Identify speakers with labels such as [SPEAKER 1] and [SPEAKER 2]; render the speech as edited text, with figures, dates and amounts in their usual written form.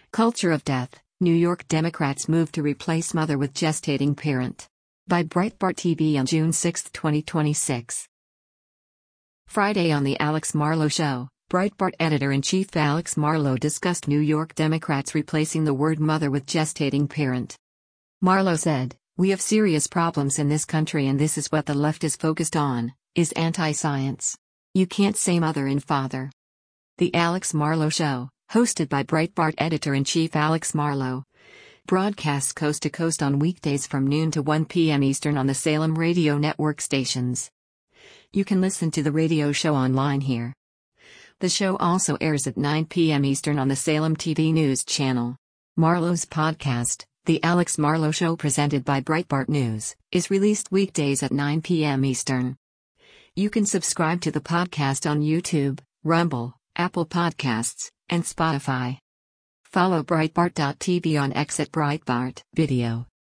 [SPEAKER 1] Culture of Death, New York Democrats move to replace mother with gestating parent. By Breitbart TV on June 6, 2026. Friday on The Alex Marlow Show, Breitbart editor-in-chief Alex Marlow discussed New York Democrats replacing the word mother with gestating parent. Marlow said, "We have serious problems in this country and this is what the left is focused on, is anti-science. You can't say mother and father." The Alex Marlow Show, hosted by Breitbart editor-in-chief Alex Marlow, broadcasts coast to coast on weekdays from noon to 1 p.m. Eastern on the Salem Radio Network stations. You can listen to the radio show online here. The show also airs at 9 p.m. Eastern on the Salem TV News channel. Marlow's podcast, The Alex Marlow Show presented by Breitbart News, is released weekdays at 9 p.m. Eastern. You can subscribe to the podcast on YouTube, Rumble, Apple Podcasts, and Spotify. Follow Breitbart.tv on X at Breitbart Video.